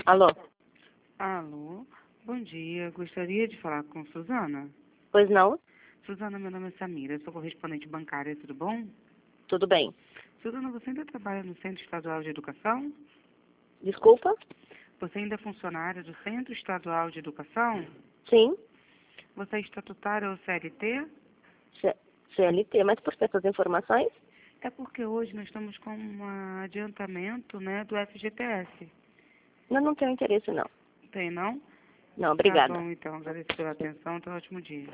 Alô? Alô, bom dia. Gostaria de falar com Suzana. Pois não? Suzana, meu nome é Samira, sou correspondente bancária, tudo bom? Tudo bem. Suzana, você ainda trabalha no Centro Estadual de Educação? Desculpa? Você ainda é funcionária do Centro Estadual de Educação? Sim. Você é estatutária ou CLT? CLT, mas por que essas informações? É porque hoje nós estamos com um adiantamento, né, do FGTS. Eu não tenho interesse, não. Tem, não? Não, Tá obrigada. bom, então. Agradeço pela atenção. Tenha um ótimo dia.